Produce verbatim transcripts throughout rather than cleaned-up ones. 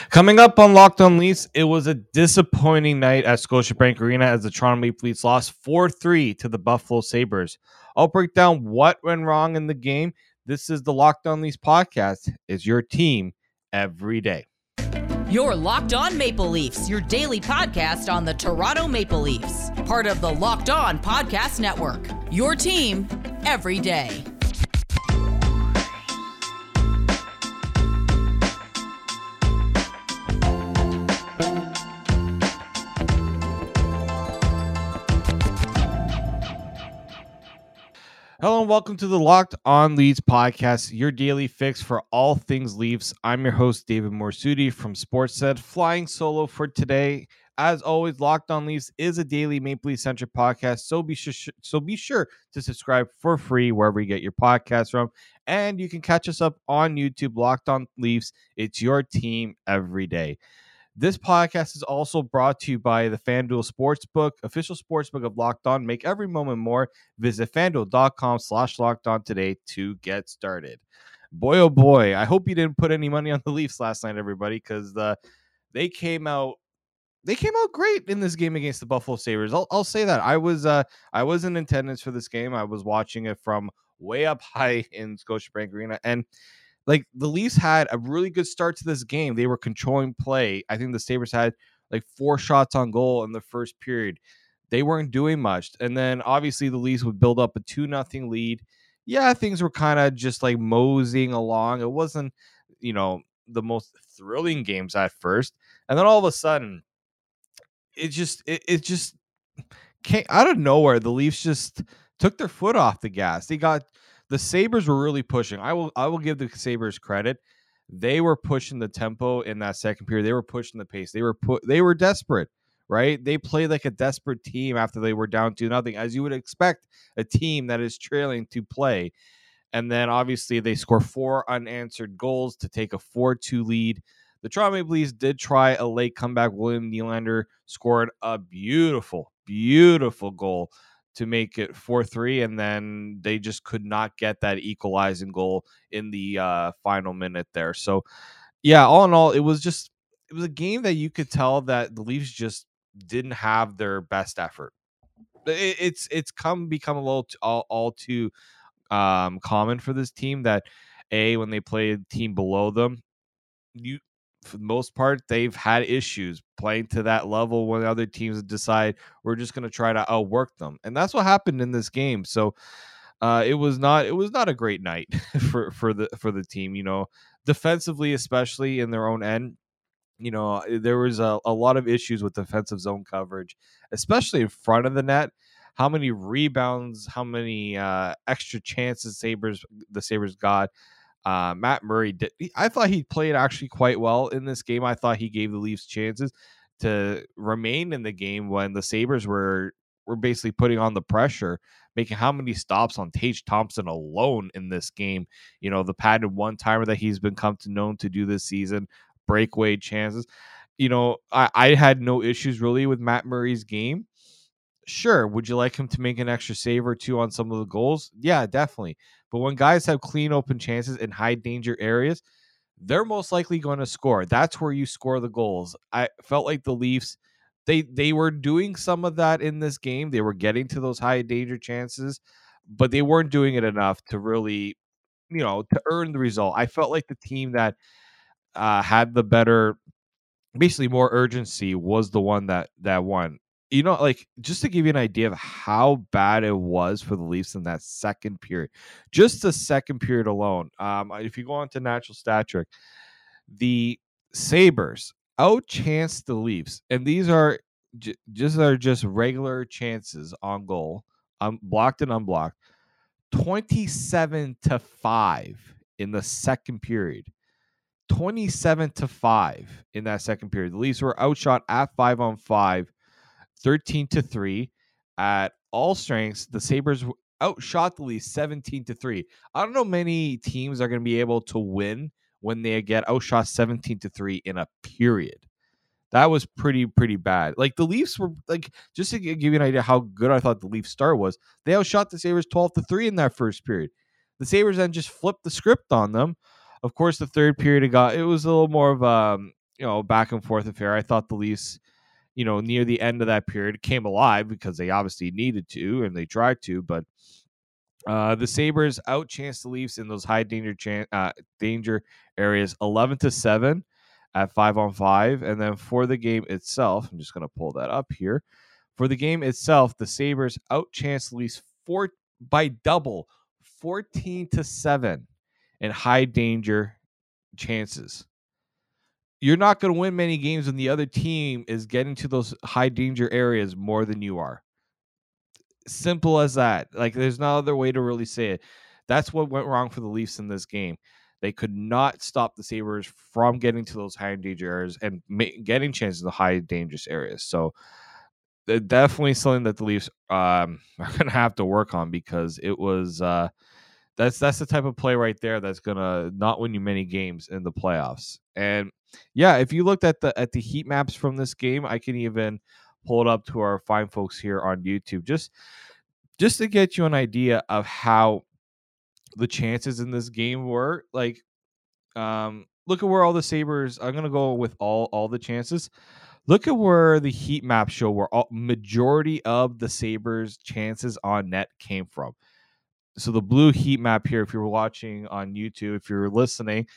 Coming up on Locked On Leafs, it was a disappointing night at Scotiabank Arena as the Toronto Maple Leafs lost four three to the Buffalo Sabres. I'll break down what went wrong in the game. This is the Locked On Leafs podcast. It's your team every day. You're Locked On Maple Leafs, your daily podcast on the Toronto Maple Leafs. Part of the Locked On Podcast Network. Your team every day. Hello and welcome to the Locked On Leafs podcast, your daily fix for all things Leafs. I'm your host, David Morsuti from Sportsnet, flying solo for today. As always, Locked On Leafs is a daily Maple Leaf centric podcast, so be sure, so be sure to subscribe for free wherever you get your podcasts from. And you can catch us up on YouTube, Locked On Leafs. It's your team every day. This podcast is also brought to you by the FanDuel Sportsbook, official sportsbook of Locked On. Make every moment more. Visit FanDuel.com slash Locked On today to get started. Boy, oh boy, I hope you didn't put any money on the Leafs last night, everybody, because the they came out they came out great in this game against the Buffalo Sabres. I'll, I'll say that. I was uh, I was in attendance for this game. I was watching it from way up high in Scotiabank Arena, and like the Leafs had a really good start to this game. They were controlling play. I think the Sabres had like four shots on goal in the first period. They weren't doing much. And then obviously the Leafs would build up a two nothing lead. Yeah, things were kind of just like moseying along. It wasn't, you know, the most thrilling games at first. And then all of a sudden, it just, it, it just came out of nowhere. The Leafs just took their foot off the gas. They got The Sabres were really pushing. I will I will give the Sabres credit. They were pushing the tempo in that second period. They were pushing the pace. They were put they were desperate, right? They played like a desperate team after they were down two nothing, as you would expect a team that is trailing to play. And then obviously they score four unanswered goals to take a four two lead. The Toronto Maple Leafs did try a late comeback. William Nylander scored a beautiful, beautiful goal to make it four three, and then they just could not get that equalizing goal in the uh, final minute there. So, yeah, all in all, it was just it was a game that you could tell that the Leafs just didn't have their best effort. It, it's it's come become a little t- all, all too um, common for this team that a when they play a team below them, you for the most part, they've had issues playing to that level when other teams decide we're just going to try to outwork them. And that's what happened in this game. So uh, it was not it was not a great night for, for the for the team, you know, defensively, especially in their own end. You know, there was a, a lot of issues with defensive zone coverage, especially in front of the net. How many rebounds, how many uh, extra chances Sabres the Sabres got. Uh, Matt Murray did. I thought he played actually quite well in this game. I thought he gave the Leafs chances to remain in the game when the Sabres were were basically putting on the pressure, making how many stops on Tage Thompson alone in this game. You know, the padded one timer that he's been come to known to do this season, breakaway chances. You know, I, I had no issues really with Matt Murray's game. Sure, would you like him to make an extra save or two on some of the goals? Yeah, definitely. But when guys have clean open chances in high danger areas, they're most likely going to score. That's where you score the goals. I felt like the Leafs, they they were doing some of that in this game. They were getting to those high danger chances, but they weren't doing it enough to really, you know, to earn the result. I felt like the team that uh, had the better, basically more urgency was the one that that won. You know, like just to give you an idea of how bad it was for the Leafs in that second period, just the second period alone. Um, if you go on to natural stat trick, the Sabres outchanced the Leafs, and these are j- just are just regular chances on goal, um, blocked and unblocked, twenty-seven to five in the second period. twenty-seven to five in that second period. The Leafs were outshot at five on five, thirteen to three at all strengths. The Sabres outshot the Leafs seventeen to three. I don't know many teams are going to be able to win when they get outshot seventeen to three in a period. That was pretty, pretty bad. Like the Leafs were like, just to give you an idea how good I thought the Leafs start was, they outshot the Sabres twelve to three in that first period. The Sabres then just flipped the script on them. Of course, the third period it got it was a little more of a you know, back and forth affair. I thought the Leafs, you know, near the end of that period came alive because they obviously needed to and they tried to, but uh, the Sabres outchanced the Leafs in those high danger chan- uh, danger areas eleven to seven at five on five. And then for the game itself, I'm just going to pull that up here. For the game itself, the Sabres outchanced the Leafs four by double, fourteen to seven in high danger chances. You're not going to win many games when the other team is getting to those high danger areas more than you are. Simple as that. Like, there's no other way to really say it. That's what went wrong for the Leafs in this game. They could not stop the Sabres from getting to those high danger areas and ma- getting chances in the high dangerous areas. So, they're definitely something that the Leafs um, are going to have to work on, because it was uh, that's that's the type of play right there that's going to not win you many games in the playoffs. And yeah, if you looked at the at the heat maps from this game, I can even pull it up to our fine folks here on YouTube, just just to get you an idea of how the chances in this game were. Like, um, look at where all the Sabres. I'm gonna go with all all the chances. Look at where the heat map show where all majority of the Sabres chances on net came from. So the blue heat map here, if you're watching on YouTube, if you're listening,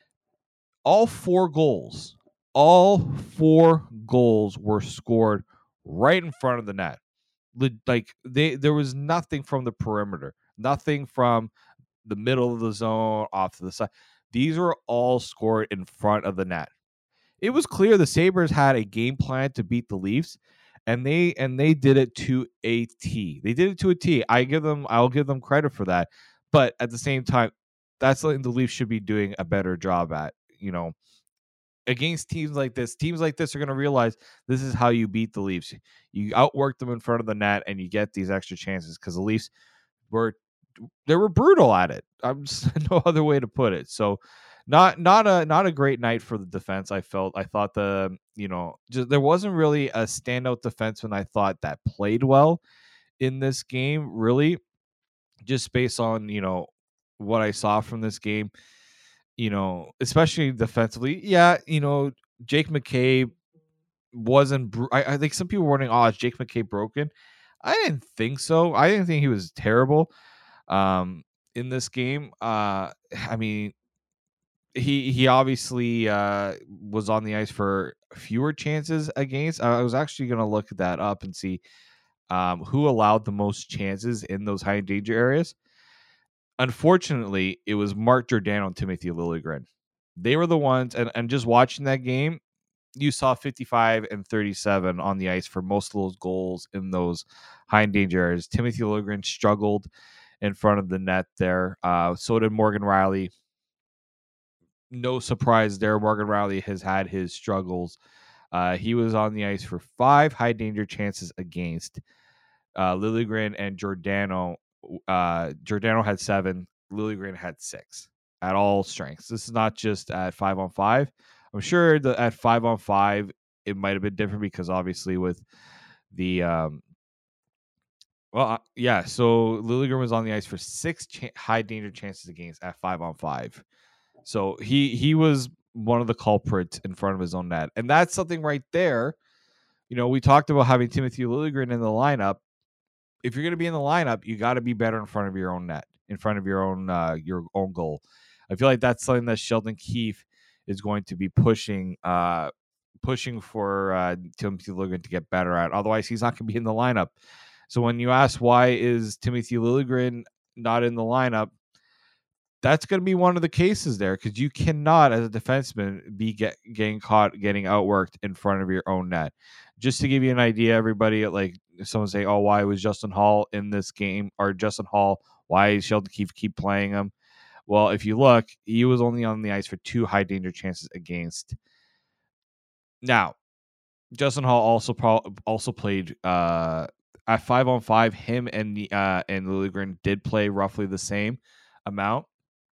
all four goals, all four goals were scored right in front of the net. Like, they, there was nothing from the perimeter, nothing from the middle of the zone off to the side. These were all scored in front of the net. It was clear the Sabres had a game plan to beat the Leafs, and they and they did it to a T. They did it to a T. I give them, I'll give them credit for that. But at the same time, that's something the Leafs should be doing a better job at. You know, against teams like this, teams like this are going to realize this is how you beat the Leafs. You outwork them in front of the net, and you get these extra chances, because the Leafs were they were brutal at it. I'm just no other way to put it. So not not a not a great night for the defense. I felt I thought the you know just, there wasn't really a standout defenseman I thought that played well in this game, really, just based on you know what I saw from this game. You know, especially defensively. Yeah, you know, Jake McCabe wasn't. Br- I, I think some people were wondering, oh, is Jake McCabe broken? I didn't think so. I didn't think he was terrible um, in this game. Uh, I mean, he he obviously uh, was on the ice for fewer chances against. I was actually going to look that up and see um, who allowed the most chances in those high danger areas. Unfortunately, it was Mark Giordano and Timothy Liljegren. They were the ones, and, and just watching that game, you saw fifty-five and thirty-seven on the ice for most of those goals in those high danger areas. Timothy Liljegren struggled in front of the net there. Uh, so did Morgan Rielly. No surprise there. Morgan Rielly has had his struggles. Uh, he was on the ice for five high danger chances against. Uh, Liljegren and Giordano. Uh, Giordano had seven. Liljegren had six at all strengths. This is not just at five on five. I'm sure that at five on five, it might have been different because obviously with the um, well, uh, yeah. So Liljegren was on the ice for six cha- high danger chances against at five on five. So he he was one of the culprits in front of his own net, and that's something right there. You know, we talked about having Timothy Liljegren in the lineup. If you're going to be in the lineup, you got to be better in front of your own net, in front of your own uh, your own goal. I feel like that's something that Sheldon Keefe is going to be pushing uh, pushing for uh, Timothy Liljegren to get better at. Otherwise, he's not going to be in the lineup. So when you ask why is Timothy Liljegren not in the lineup, that's going to be one of the cases there, because you cannot, as a defenseman, be get, getting caught getting outworked in front of your own net. Just to give you an idea, everybody, like someone say, "Oh, why was Justin Hall in this game?" Or Justin Hall, why is Sheldon Keefe keep playing him? Well, if you look, he was only on the ice for two high danger chances against. Now, Justin Hall also pro- also played uh, at five on five. Him and the uh, and Liljegren did play roughly the same amount.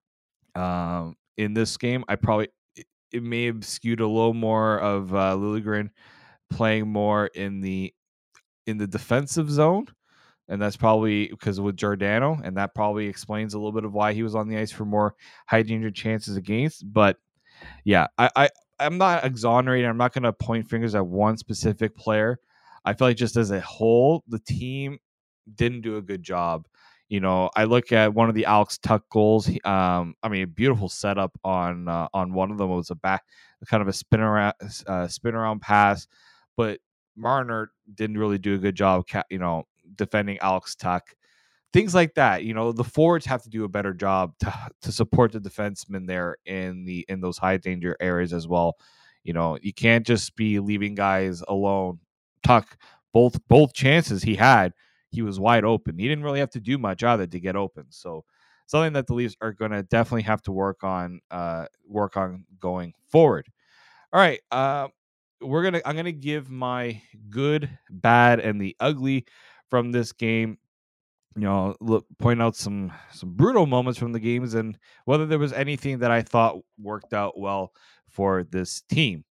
Um, in this game, I probably it, it may have skewed a little more of uh, Liljegren playing more in the in the defensive zone, and that's probably because with Giordano, and that probably explains a little bit of why he was on the ice for more high danger chances against. But yeah, I, I I'm not exonerating. I'm not going to point fingers at one specific player. I feel like just as a whole, the team didn't do a good job. You know, I look at one of the Alex Tuck goals. Um, I mean, beautiful setup on uh, on one of them. It was a back, kind of a spin around, uh, spin around pass, but Marner didn't really do a good job. You know, defending Alex Tuck. Things like that. You know, the forwards have to do a better job to to support the defensemen there in the in those high danger areas as well. You know, you can't just be leaving guys alone. Tuck, both both chances he had, he was wide open. He didn't really have to do much either to get open. So something that the Leafs are going to definitely have to work on uh work on going forward. All right, uh we're going to I'm going to give my good, bad, and the ugly from this game. You know, look, point out some some brutal moments from the games and whether there was anything that I thought worked out well for this team.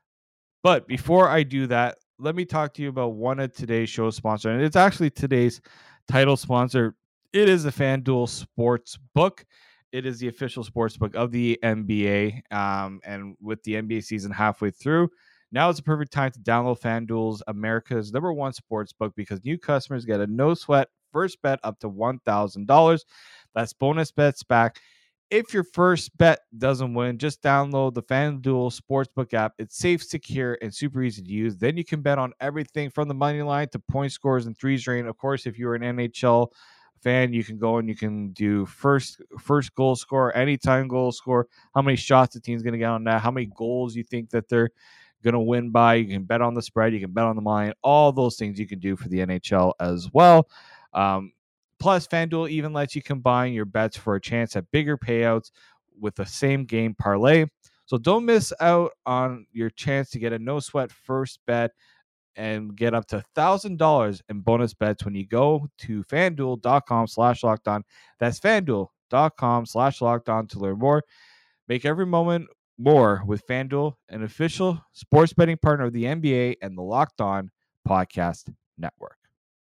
But before I do that, let me talk to you about one of today's show sponsor, and it's actually today's title sponsor. It is the FanDuel Sports Book. It is the official sports book of the N B A, um, and with the N B A season halfway through, now is the perfect time to download FanDuel's America's number one sports book because new customers get a no sweat first bet up to one thousand dollars. That's bonus bets back. If your first bet doesn't win, just download the FanDuel Sportsbook app. It's safe, secure, and super easy to use. Then you can bet on everything from the money line to point scores and threes rain. Of course, if you're an N H L fan, you can go and you can do first first goal score, anytime goal score, how many shots the team's going to get on that, how many goals you think that they're going to win by. You can bet on the spread. You can bet on the line. All those things you can do for the N H L as well. Um, plus, FanDuel even lets you combine your bets for a chance at bigger payouts with the same game parlay. So don't miss out on your chance to get a no-sweat first bet and get up to one thousand dollars in bonus bets when you go to FanDuel.com slash locked on. That's FanDuel.com slash locked on to learn more. Make every moment more with FanDuel, an official sports betting partner of the N B A and the Locked On Podcast Network.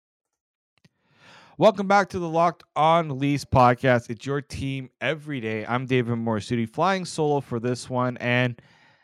Welcome back to the Locked On Leafs podcast. It's your team every day. I'm David Morisuti, flying solo for this one. And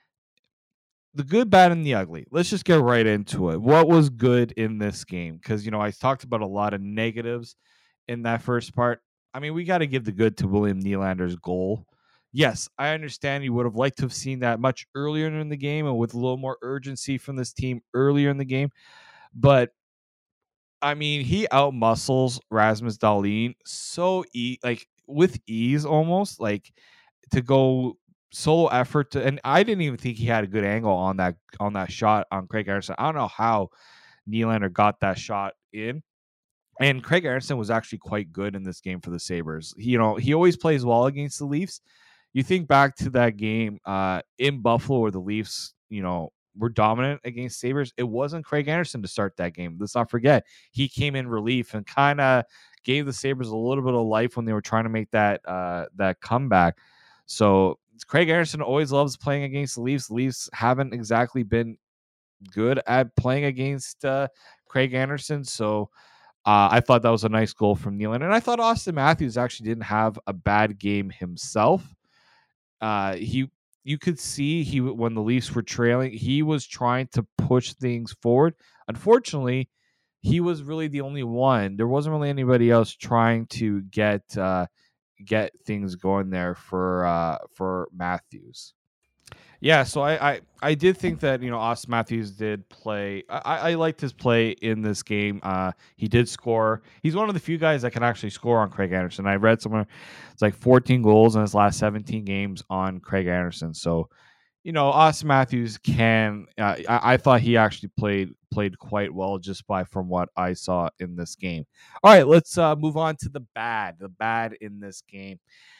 the good, bad, and the ugly. Let's just get right into it. What was good in this game? Because, you know, I talked about a lot of negatives in that first part. I mean, we got to give the good to William Nylander's goal. Yes, I understand you would have liked to have seen that much earlier in the game and with a little more urgency from this team earlier in the game. But I mean, he outmuscles Rasmus Dahlin so e- like with ease almost, like to go solo effort to, and I didn't even think he had a good angle on that on that shot on Craig Anderson. I don't know how Nylander got that shot in. And Craig Anderson was actually quite good in this game for the Sabres. He, you know, he always plays well against the Leafs. You think back to that game uh, in Buffalo where the Leafs, you know, were dominant against Sabres. It wasn't Craig Anderson to start that game. Let's not forget. He came in relief and kind of gave the Sabres a little bit of life when they were trying to make that uh, that comeback. So Craig Anderson always loves playing against the Leafs. The Leafs haven't exactly been good at playing against uh, Craig Anderson. So uh, I thought that was a nice goal from Nylander. And I thought Austin Matthews actually didn't have a bad game himself. Uh, he You could see he when the Leafs were trailing, he was trying to push things forward. Unfortunately, he was really the only one. There wasn't really anybody else trying to get uh, get things going there for uh, for Matthews. Yeah, so I, I I did think that, you know, Austin Matthews did play. I, I liked his play in this game. Uh, he did score. He's one of the few guys that can actually score on Craig Anderson. I read somewhere it's like fourteen goals in his last seventeen games on Craig Anderson. So, you know, Austin Matthews can. Uh, I, I thought he actually played played quite well just by from what I saw in this game. All right, let's uh, move on to the bad. The bad in this game.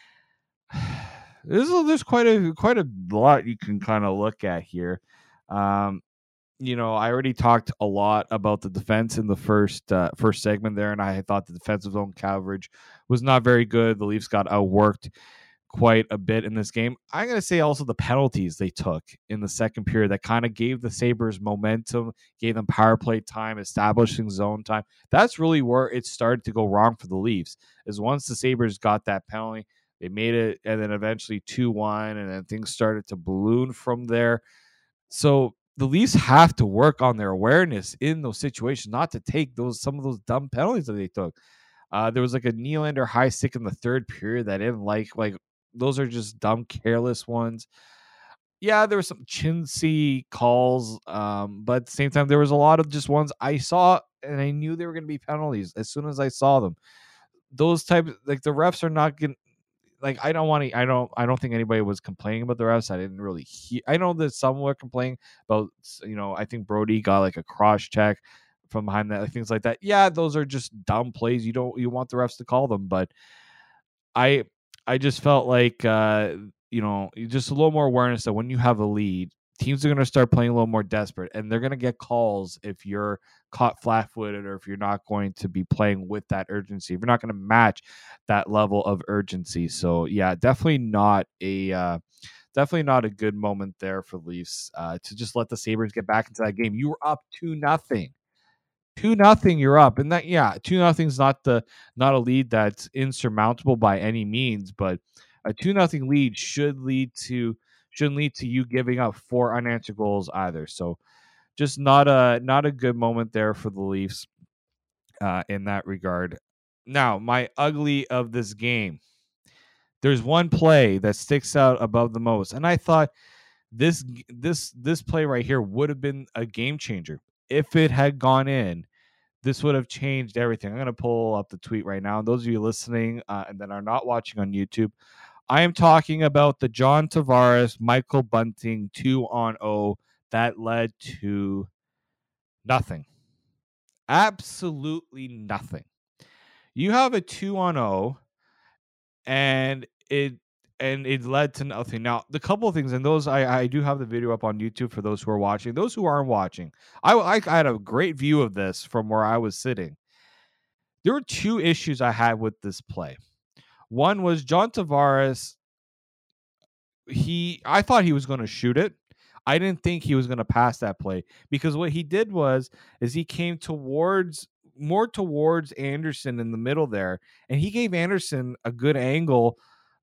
There's, there's quite a quite a lot you can kind of look at here. Um, you know, I already talked a lot about the defense in the first uh, first segment there, and I thought the defensive zone coverage was not very good. The Leafs got outworked quite a bit in this game. I'm going to say also the penalties they took in the second period that kind of gave the Sabres momentum, gave them power play time, establishing zone time. That's really where it started to go wrong for the Leafs, is once the Sabres got that penalty, They made it, and then eventually two one, and then things started to balloon from there. So the Leafs have to work on their awareness in those situations, not to take those some of those dumb penalties that they took. Uh, there was like a Nylander high stick in the third period that I didn't like. Like those are just dumb, careless ones. Yeah, there were some chintzy calls, um, but at the same time, there was a lot of just ones I saw, and I knew they were going to be penalties as soon as I saw them. Those types, like the refs are not going. Like I don't want to. I don't. I don't think anybody was complaining about the refs. I didn't really hear. I know that some were complaining about. You know, I think Brody got like a cross check from behind that, like things like that. Yeah, those are just dumb plays. You don't. You want the refs to call them, but I. I just felt like uh, you know, just a little more awareness that when you have a lead, teams are going to start playing a little more desperate, and they're going to get calls if you're caught flat-footed or if you're not going to be playing with that urgency. If you're not going to match that level of urgency. So yeah, definitely not a uh, definitely not a good moment there for Leafs uh, to just let the Sabres get back into that game. You were up two nothing. Two nothing, you're up, and that yeah, two nothing's not the not a lead that's insurmountable by any means, but a two nothing lead should lead to shouldn't lead to you giving up four unanswered goals either. So just not a not a good moment there for the Leafs uh, in that regard. Now, my ugly of this game. There's one play that sticks out above the most, and I thought this this this play right here would have been a game changer if it had gone in. This would have changed everything. I'm going to pull up the tweet right now. And those of you listening uh, and that are not watching on YouTube, I am talking about the John Tavares, Michael Bunting two on oh that led to nothing. Absolutely nothing. You have a two on oh, and it and it led to nothing. Now, the couple of things, and those I, I do have the video up on YouTube for those who are watching. Those who aren't watching, I, I, I had a great view of this from where I was sitting. There were two issues I had with this play. One was John Tavares. He, I thought he was going to shoot it. I didn't think he was going to pass that play because what he did was is he came towards more towards Anderson in the middle there, and he gave Anderson a good angle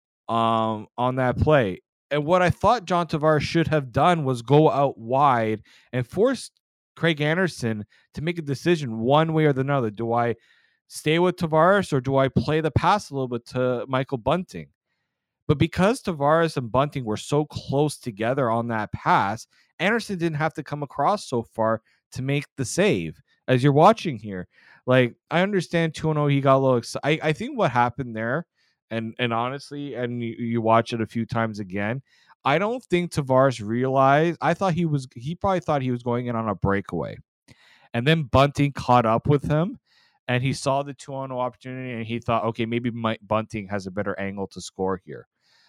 um, on that play. And what I thought John Tavares should have done was go out wide and force Craig Anderson to make a decision one way or the other. Do I stay with Tavares or do I play the pass a little bit to Michael Bunting? But because Tavares and Bunting were so close together on that pass, Anderson didn't have to come across so far to make the save. As you're watching here, like I understand two and oh, he got a little excited. I, I think what happened there, and and honestly, and you, you watch it a few times again, I don't think Tavares realized. I thought he was. He probably thought he was going in on a breakaway, and then Bunting caught up with him, and he saw the two on oh opportunity, and he thought, okay, maybe Mike Bunting has a better angle to score here.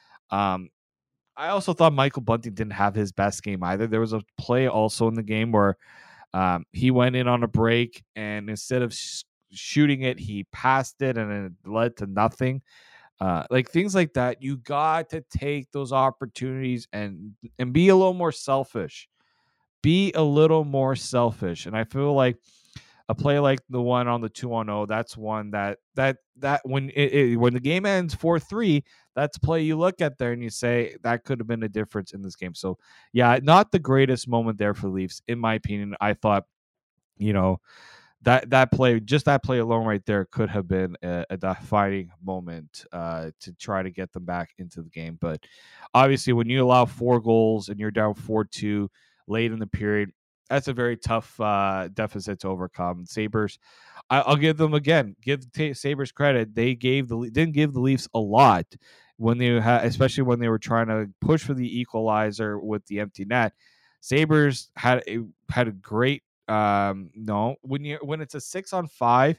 Um, I also thought Michael Bunting didn't have his best game either. There was a play also in the game where um, he went in on a break, and instead of sh- shooting it, he passed it, and it led to nothing. Uh, like things like that, you got to take those opportunities and and be a little more selfish. Be a little more selfish, and I feel like a play like the one on the two on oh, that's one that that that when it, it when the game ends four three, that's a play you look at there and you say that could have been a difference in this game. So yeah, not the greatest moment there for the Leafs, in my opinion. I thought, you know, that that play, just that play alone right there, could have been a, a defining moment uh, to try to get them back into the game. But obviously, when you allow four goals and you're down four two late in the period, that's a very tough uh, deficit to overcome. Sabres, I, I'll give them again. Give the t- Sabres credit. They gave the didn't give the Leafs a lot when they had, especially when they were trying to push for the equalizer with the empty net. Sabres had a had a great. Um, no, when you when it's a six on five,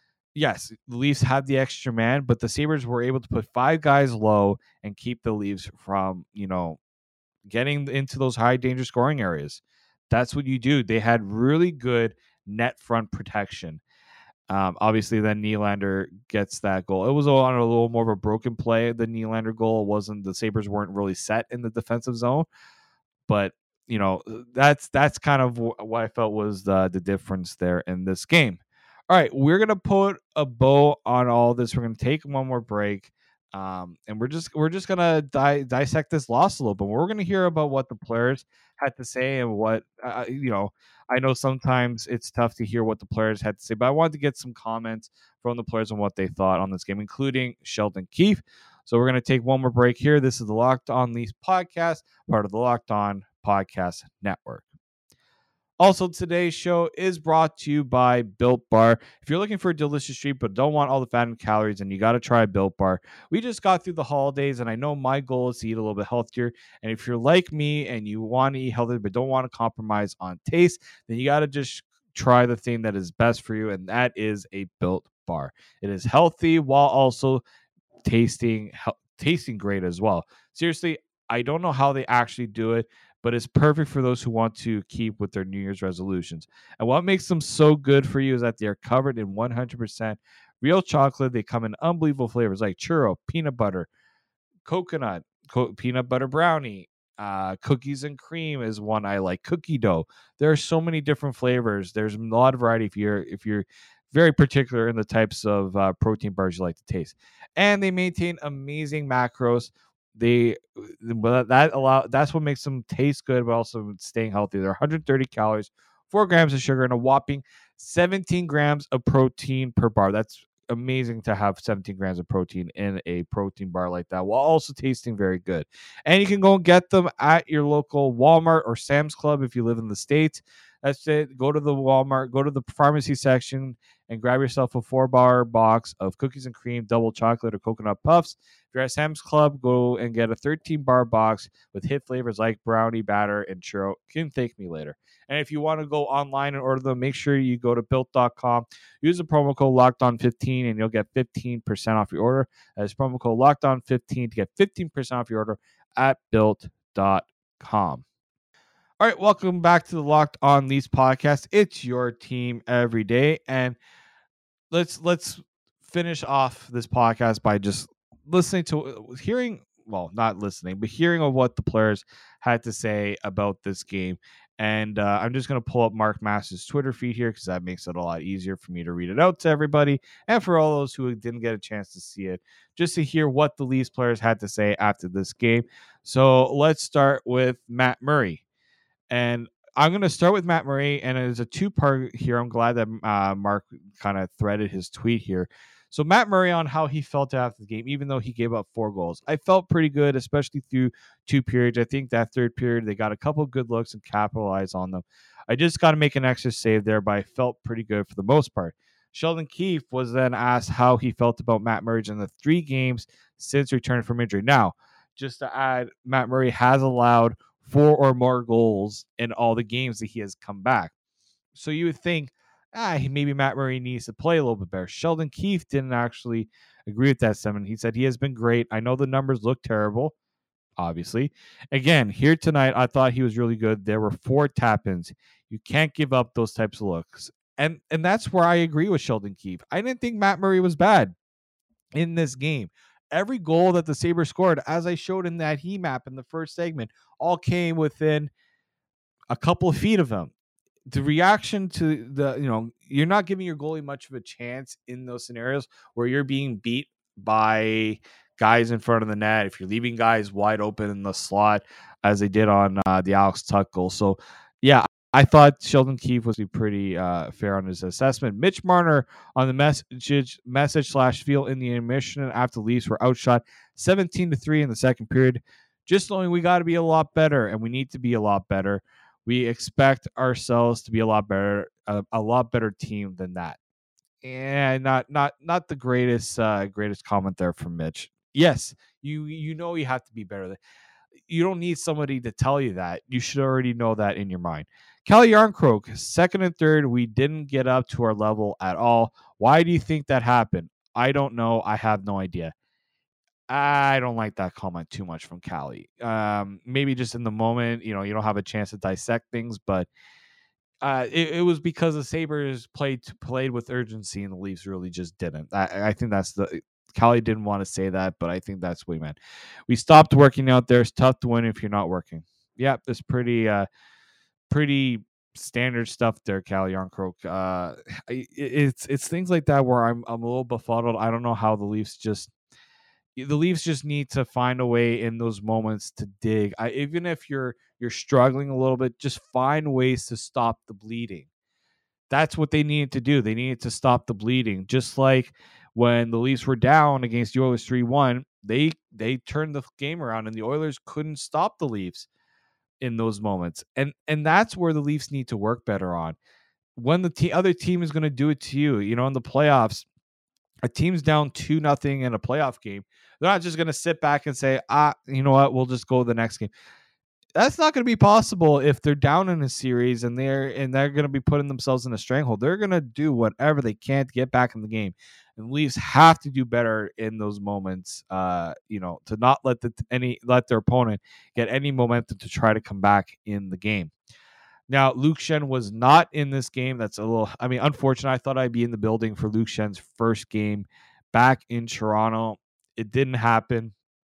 yes, the Leafs had the extra man, but the Sabres were able to put five guys low and keep the Leafs from, you know, getting into those high danger scoring areas. That's what you do. They had really good net front protection. Um, obviously, then Nylander gets that goal. It was on a little more of a broken play. The Nylander goal. It wasn't the Sabres weren't really set in the defensive zone, but you know, that's that's kind of what I felt was the, the difference there in this game. All right, we're going to put a bow on all this. We're going to take one more break. Um, and we're just we're just gonna di- dissect this loss a little bit. We're gonna hear about what the players had to say and what uh, you know. I know sometimes it's tough to hear what the players had to say, but I wanted to get some comments from the players on what they thought on this game, including Sheldon Keefe. So we're gonna take one more break here. This is the Locked On Leafs podcast, part of the Locked On Podcast Network. Also, today's show is brought to you by Built Bar. If you're looking for a delicious treat but don't want all the fat and calories, then you got to try Built Bar. We just got through the holidays, and I know my goal is to eat a little bit healthier. And if you're like me and you want to eat healthy but don't want to compromise on taste, then you got to just try the thing that is best for you, and that is a Built Bar. It is healthy while also tasting tasting great as well. Seriously, I don't know how they actually do it, but it's perfect for those who want to keep with their New Year's resolutions. And what makes them so good for you is that they're covered in one hundred percent real chocolate. They come in unbelievable flavors like churro, peanut butter, coconut, co- peanut butter brownie, uh, cookies and cream is one I like. Cookie dough. There are so many different flavors. There's a lot of variety if you're if you're very particular in the types of uh, protein bars you like to taste. And they maintain amazing macros. They well, that allow that's what makes them taste good, but also staying healthy. They're one hundred thirty calories, four grams of sugar, and a whopping seventeen grams of protein per bar. That's amazing to have seventeen grams of protein in a protein bar like that while also tasting very good. And you can go and get them at your local Walmart or Sam's Club if you live in the States. That's it. Go to the Walmart, go to the pharmacy section, and grab yourself a four bar box of cookies and cream, double chocolate, or coconut puffs. If you're at Sam's Club, go and get a thirteen bar box with hit flavors like brownie, batter, and churro. You can thank me later. And if you want to go online and order them, make sure you go to built dot com. Use the promo code locked on fifteen and you'll get fifteen percent off your order. That is promo code locked on fifteen to get fifteen percent off your order at built dot com. All right, welcome back to the Locked On Leafs podcast. It's your team every day, and let's let's finish off this podcast by just listening to hearing well not listening but hearing of what the players had to say about this game. And uh, I'm just going to pull up Mark Masters' Twitter feed here because that makes it a lot easier for me to read it out to everybody and for all those who didn't get a chance to see it, just to hear what the Leafs players had to say after this game. So let's start with Matt Murray. And I'm going to start with Matt Murray, and it's a two-part here. I'm glad that uh, Mark kind of threaded his tweet here. So Matt Murray on how he felt after the game, even though he gave up four goals. I felt pretty good, especially through two periods. I think that third period, they got a couple of good looks and capitalized on them. I just got to make an extra save there, but I felt pretty good for the most part. Sheldon Keefe was then asked how he felt about Matt Murray in the three games since returning from injury. Now, just to add, Matt Murray has allowed four or more goals in all the games that he has come back. So you would think, ah, maybe Matt Murray needs to play a little bit better. Sheldon Keefe didn't actually agree with that sentiment. He said he has been great. I know the numbers look terrible, obviously. Again, here tonight, I thought he was really good. There were four tap-ins. You can't give up those types of looks. And and that's where I agree with Sheldon Keefe. I didn't think Matt Murray was bad in this game. Every goal that the Sabres scored, as I showed in that heat map in the first segment, all came within a couple of feet of him. The reaction to the, you know, you're not giving your goalie much of a chance in those scenarios where you're being beat by guys in front of the net. If you're leaving guys wide open in the slot, as they did on uh, the Alex Tuch goal. So, yeah, I thought Sheldon Keefe was pretty uh, fair on his assessment. Mitch Marner on the message message slash feel in the intermission after the Leafs were outshot seventeen to three in the second period. Just knowing we got to be a lot better, and we need to be a lot better. We expect ourselves to be a lot better, a, a lot better team than that. And not not not the greatest uh, greatest comment there from Mitch. Yes, you you know you have to be better. You don't need somebody to tell you that. You should already know that in your mind. Calle Jarnkrok, second and third, we didn't get up to our level at all. Why do you think that happened? I don't know. I have no idea. I don't like that comment too much from Calle. Um, maybe just in the moment, you know, you don't have a chance to dissect things, but uh, it, it was because the Sabres played played with urgency and the Leafs really just didn't. I, I think that's the Calle didn't want to say that, but I think that's what he meant. We stopped working out there. It's tough to win if you're not working. Yeah, that's pretty uh, pretty standard stuff there, Calle Jarnkrok. Uh, it, it's it's things like that where I'm I'm a little befuddled. I don't know how the Leafs just the Leafs just need to find a way in those moments to dig. I, even if you're you're struggling a little bit, just find ways to stop the bleeding. That's what they needed to do. They needed to stop the bleeding. Just like when the Leafs were down against the Oilers three one, they they turned the game around and the Oilers couldn't stop the Leafs in those moments. And and that's where the Leafs need to work better on. When the t- other team is going to do it to you, you know, in the playoffs, a team's down two nothing in a playoff game, they're not just going to sit back and say, ah, you know what, we'll just go to the next game. That's not going to be possible if they're down in a series and they're and they're going to be putting themselves in a stranglehold. They're going to do whatever they can to get back in the game. And the Leafs have to do better in those moments, uh, you know, to not let the any let their opponent get any momentum to try to come back in the game. Now, Luke Schenn was not in this game. That's a little, I mean, unfortunate. I thought I'd be in the building for Luke Schenn's first game back in Toronto. It didn't happen.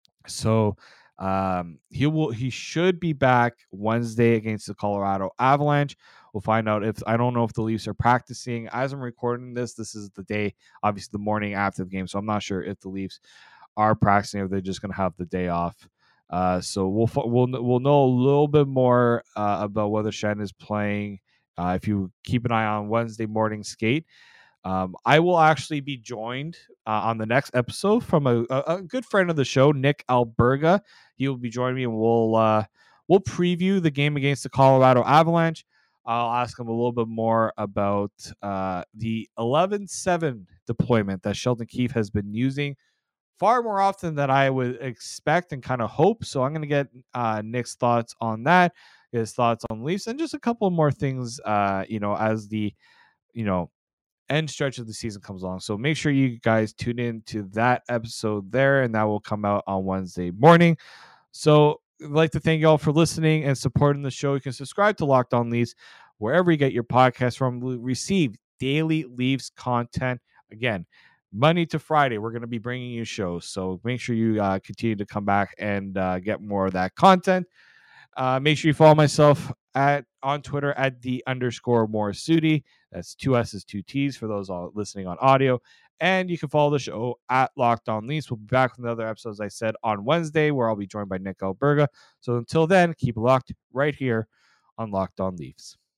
So um, he will, he should be back Wednesday against the Colorado Avalanche. We'll find out if, I don't know if the Leafs are practicing. As I'm recording this, this is the day, obviously the morning after the game. So I'm not sure if the Leafs are practicing or they're just going to have the day off. Uh, so we'll we'll we'll know a little bit more uh, about whether Schenn is playing. Uh, if you keep an eye on Wednesday morning skate, um, I will actually be joined uh, on the next episode from a, a, a good friend of the show, Nick Alberga. He will be joining me, and we'll uh, we'll preview the game against the Colorado Avalanche. I'll ask him a little bit more about uh, the eleven seven deployment that Sheldon Keefe has been using far more often than I would expect and kind of hope. So I'm going to get uh, Nick's thoughts on that, his thoughts on Leafs, and just a couple more things, uh, you know, as the, you know, end stretch of the season comes along. So make sure you guys tune in to that episode there, and that will come out on Wednesday morning. So I'd like to thank you all for listening and supporting the show. You can subscribe to Locked On Leafs wherever you get your podcast from. We receive daily Leafs content. Again, Monday to Friday, we're going to be bringing you shows. So make sure you uh, continue to come back and uh, get more of that content. Uh, make sure you follow myself at on Twitter at the underscore Morisuti. That's two S's, two T's for those all listening on audio. And you can follow the show at Locked On Leafs. We'll be back with another episode, as I said, on Wednesday, where I'll be joined by Nick Alberga. So until then, keep it locked right here on Locked On Leafs.